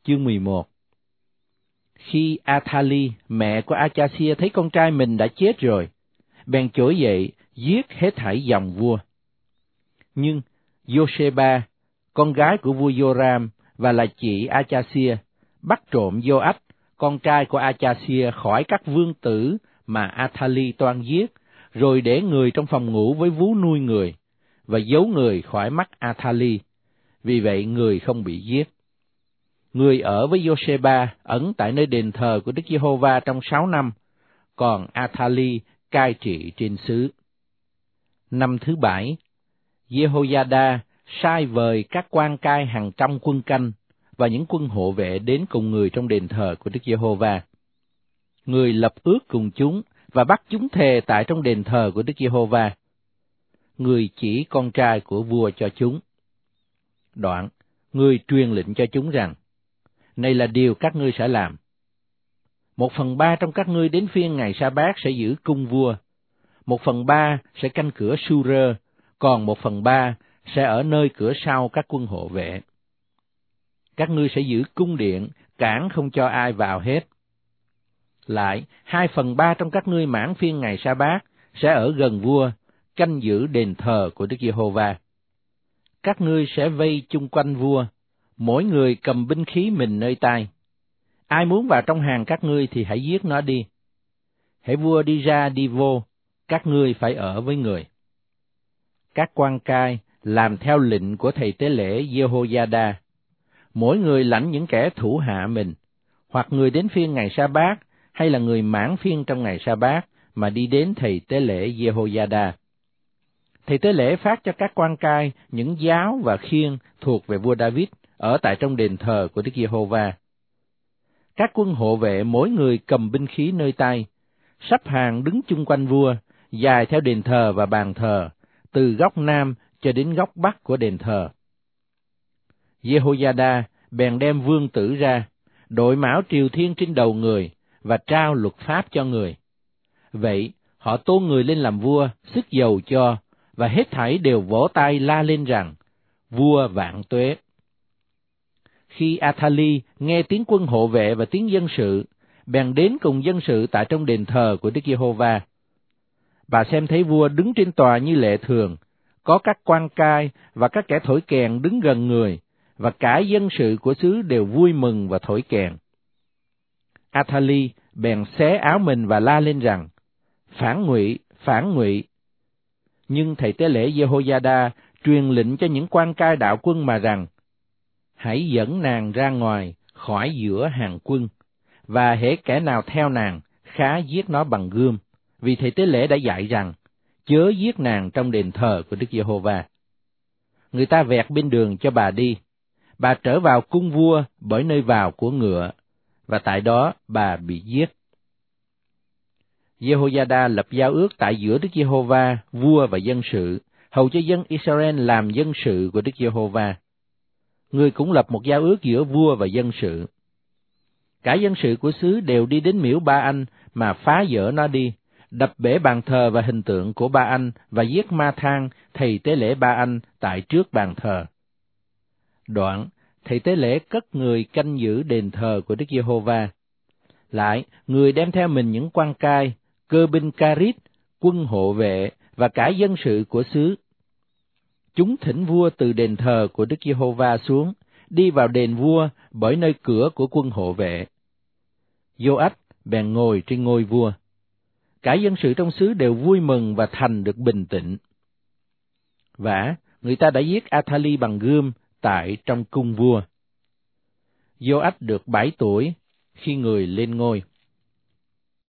Chương 11. Khi Athali, mẹ của Achazia, thấy con trai mình đã chết rồi, bèn trỗi dậy giết hết thảy dòng vua. Nhưng Josheba, con gái của vua Joram và là chị Achazia, bắt trộm Joach, con trai của Achazia, khỏi các vương tử mà Athali toan giết, rồi để người trong phòng ngủ với vú nuôi người, và giấu người khỏi mắt Athali. Vì vậy người không bị giết. Người ở với Josheba ẩn tại nơi đền thờ của Đức Giê-hô-va trong 6 năm, còn Athali cai trị trên xứ. Năm thứ 7, Jehoiada sai vời các quan cai hàng trăm quân canh và những quân hộ vệ đến cùng người trong đền thờ của Đức Giê-hô-va. Người lập ước cùng chúng và bắt chúng thề tại trong đền thờ của Đức Giê-hô-va. Người chỉ con trai của vua cho chúng. Đoạn, người truyền lệnh cho chúng rằng, này là điều các ngươi sẽ làm. 1/3 trong các ngươi đến phiên ngày sa-bát sẽ giữ cung vua, 1/3 sẽ canh cửa Su-rơ, còn 1/3 sẽ ở nơi cửa sau các quân hộ vệ. Các ngươi sẽ giữ cung điện, cản không cho ai vào hết. Lại, 2/3 trong các ngươi mãn phiên ngày sa-bát sẽ ở gần vua, canh giữ đền thờ của Đức Giê-hô-va. Các ngươi sẽ vây chung quanh vua, mỗi người cầm binh khí mình nơi tay. Ai muốn vào trong hàng các ngươi thì hãy giết nó đi. Hễ vua đi ra đi vô, các ngươi phải ở với người. Các quan cai làm theo lệnh của thầy tế lễ Jehoiada. Mỗi người lãnh những kẻ thủ hạ mình, hoặc người đến phiên ngày sa-bát, hay là người mãn phiên trong ngày sa-bát mà đi đến thầy tế lễ Jehoiada. Thầy tế lễ phát cho các quan cai những giáo và khiên thuộc về vua David ở tại trong đền thờ của Đức Giê-hô-va. Các quân hộ vệ mỗi người cầm binh khí nơi tay, sắp hàng đứng chung quanh vua, dài theo đền thờ và bàn thờ, từ góc nam cho đến góc bắc của đền thờ. Jehoiada bèn đem vương tử ra, đội mão triều thiên trên đầu người và trao luật pháp cho người. Vậy họ tôn người lên làm vua, sức dầu cho, và hết thảy đều vỗ tay la lên rằng, vua vạn tuế. Khi Athali nghe tiếng quân hộ vệ và tiếng dân sự, bèn đến cùng dân sự tại trong đền thờ của Đức Giê-hô-va. Bà xem thấy vua đứng trên tòa như lệ thường, có các quan cai và các kẻ thổi kèn đứng gần người, và cả dân sự của xứ đều vui mừng và thổi kèn. Athali bèn xé áo mình và la lên rằng, phản ngụy, phản ngụy. Nhưng thầy tế lễ Jehoiada truyền lệnh cho những quan cai đạo quân mà rằng, hãy dẫn nàng ra ngoài khỏi giữa hàng quân, và hễ kẻ nào theo nàng, khá giết nó bằng gươm, vì thầy tế lễ đã dạy rằng, chớ giết nàng trong đền thờ của Đức Giê-hô-va. Người ta vẹt bên đường cho bà đi, bà trở vào cung vua bởi nơi vào của ngựa, và tại đó bà bị giết. Jehoiada lập giao ước tại giữa Đức Giê-hô-va, vua và dân sự, hầu cho dân Israel làm dân sự của Đức Giê-hô-va. Người cũng lập một giao ước giữa vua và dân sự. Cả dân sự của xứ đều đi đến miễu Ba-anh mà phá dỡ nó đi, đập bể bàn thờ và hình tượng của Ba-anh và giết Ma-thang, thầy tế lễ Ba-anh tại trước bàn thờ. Đoạn, thầy tế lễ cất người canh giữ đền thờ của Đức Giê-hô-va. Lại, người đem theo mình những quan cai, cơ binh Carit, quân hộ vệ và cả dân sự của xứ. Chúng thỉnh vua từ đền thờ của Đức Giê-hô-va xuống, đi vào đền vua bởi nơi cửa của quân hộ vệ. Joach bèn ngồi trên ngôi vua. Cả dân sự trong xứ đều vui mừng và thành được bình tĩnh. Vả, người ta đã giết Athali bằng gươm tại trong cung vua. Joach được 7 tuổi khi người lên ngôi.